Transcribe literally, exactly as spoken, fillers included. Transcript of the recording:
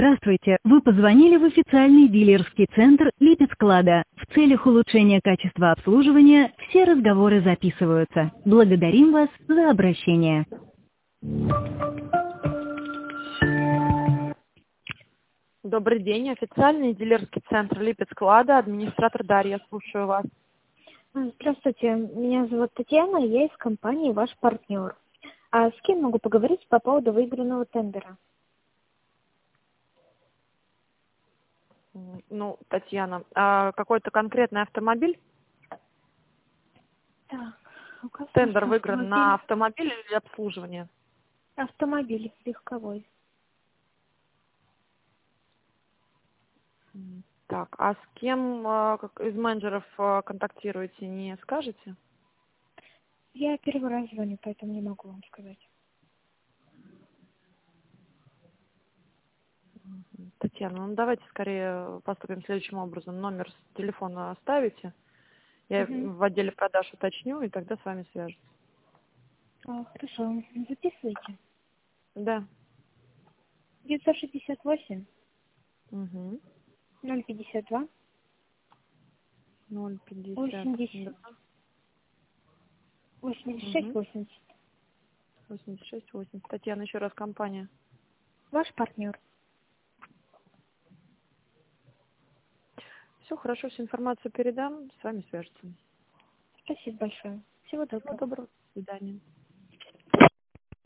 Здравствуйте, вы позвонили в официальный дилерский центр Липецклада. В целях улучшения качества обслуживания все разговоры записываются. Благодарим вас за обращение. Добрый день, официальный дилерский центр Липецклада, администратор Дарья, слушаю вас. Здравствуйте, меня зовут Татьяна, я из компании «Ваш партнер». А с кем могу поговорить по поводу выигранного тендера? Ну, Татьяна, а какой-то конкретный автомобиль? Так, указывается Тендер выигран автомобиль. на автомобиль или обслуживание? Автомобиль легковой. Так, а с кем а, как из менеджеров а, контактируете, не скажете? Я первый раз звоню, поэтому не могу вам сказать. Татьяна, ну давайте скорее поступим следующим образом. Номер с телефона оставите, я Угу. в отделе продаж уточню, и тогда с вами свяжутся. А, хорошо, записывайте. Да. девятьсот шестьдесят восемь Угу. ноль пятьдесят два ноль пятьдесят восемьдесят два. восемьдесят шесть Угу. восемьдесят. восемьдесят шесть восемьдесят. Татьяна, еще раз компания. Ваш партнер. Все, хорошо, всю информацию передам, с вами свяжутся. Спасибо большое. Всего Всего доброго. доброго, до свидания.